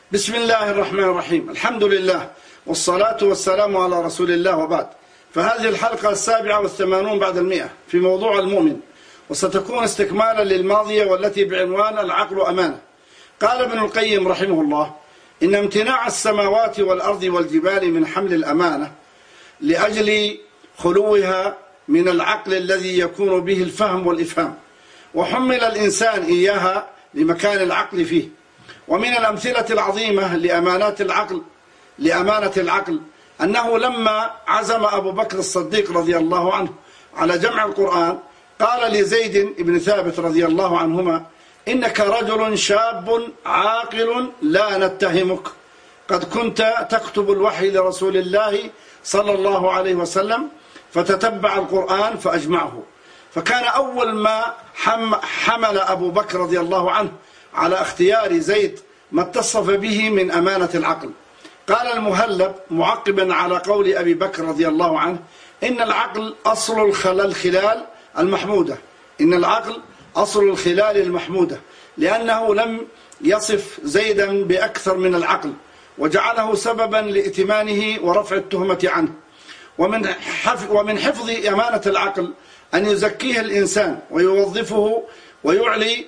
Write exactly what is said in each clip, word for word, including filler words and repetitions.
بسم الله الرحمن الرحيم. الحمد لله والصلاة والسلام على رسول الله، وبعد. فهذه الحلقة السابعة والثمانون بعد المئة في موضوع المؤمن، وستكون استكمالا للماضية والتي بعنوان العقل أمانة. قال ابن القيم رحمه الله: إن امتناع السماوات والأرض والجبال من حمل الأمانة لأجل خلوها من العقل الذي يكون به الفهم والإفهام، وحمل الإنسان إياها لمكان العقل فيه. ومن الأمثلة العظيمة لأمانات العقل لأمانة العقل أنه لما عزم أبو بكر الصديق رضي الله عنه على جمع القرآن قال لزيد بن ثابت رضي الله عنهما: إنك رجل شاب عاقل لا نتهمك، قد كنت تكتب الوحي لرسول الله صلى الله عليه وسلم فتتبع القرآن فأجمعه. فكان أول ما حمل أبو بكر رضي الله عنه على اختيار زيد ما اتصف به من أمانة العقل. قال المهلب معقبا على قول أبي بكر رضي الله عنه: إن العقل أصل الخلال المحمودة إن العقل أصل الخلال المحمودة لأنه لم يصف زيدا بأكثر من العقل، وجعله سببا لائتمانه ورفع التهمة عنه. ومن ومن حفظ أمانة العقل أن يزكيه الإنسان ويوظفه ويعلي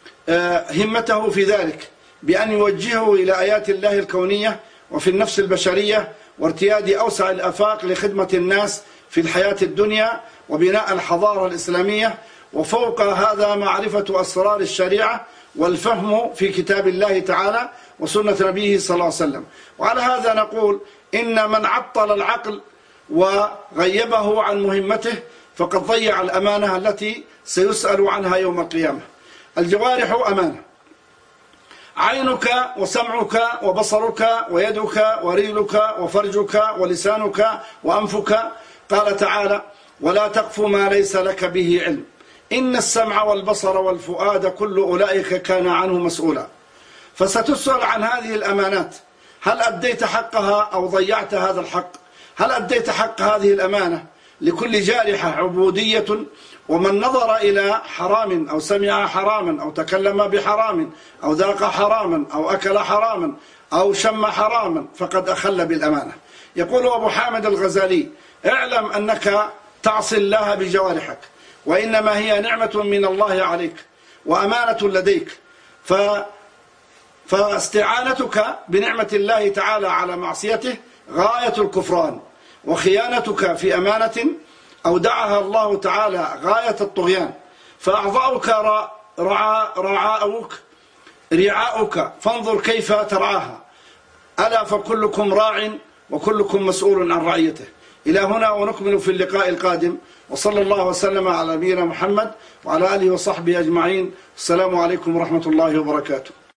همته في ذلك بأن يوجهه إلى آيات الله الكونية وفي النفس البشرية، وارتياد أوسع الآفاق لخدمة الناس في الحياة الدنيا وبناء الحضارة الإسلامية، وفوق هذا معرفة أسرار الشريعة والفهم في كتاب الله تعالى وسنة نبيه صلى الله عليه وسلم. وعلى هذا نقول: إن من عطل العقل وغيبه عن مهمته فقد ضيع الأمانة التي سيسأل عنها يوم القيامة. الجوارح أمانة: عينك وسمعك وبصرك ويدك ورجلك وفرجك ولسانك وأنفك. قال تعالى: ولا تقف ما ليس لك به علم إن السمع والبصر والفؤاد كل أولئك كان عنه مسؤولا. فستسأل عن هذه الأمانات، هل أديت حقها أو ضيعت هذا الحق؟ هل أديت حق هذه الأمانة؟ لكل جارحة عبودية، ومن نظر إلى حرام أو سمع حراما أو تكلم بحرام أو ذاق حراما أو أكل حراما أو شم حراما فقد أخل بالأمانة. يقول أبو حامد الغزالي: اعلم أنك تعصي الله بجوارحك، وإنما هي نعمة من الله عليك وأمانة لديك، ف فاستعانتك بنعمة الله تعالى على معصيته غاية الكفران، وخيانتك في أمانة أودعها الله تعالى غاية الطغيان. فأعضاؤك رعاؤك رعاؤك فانظر كيف ترعاها، ألا فكلكم راع وكلكم مسؤول عن رعيته. إلى هنا ونكمل في اللقاء القادم، وصلى الله وسلم على نبينا محمد وعلى آله وصحبه أجمعين. السلام عليكم ورحمة الله وبركاته.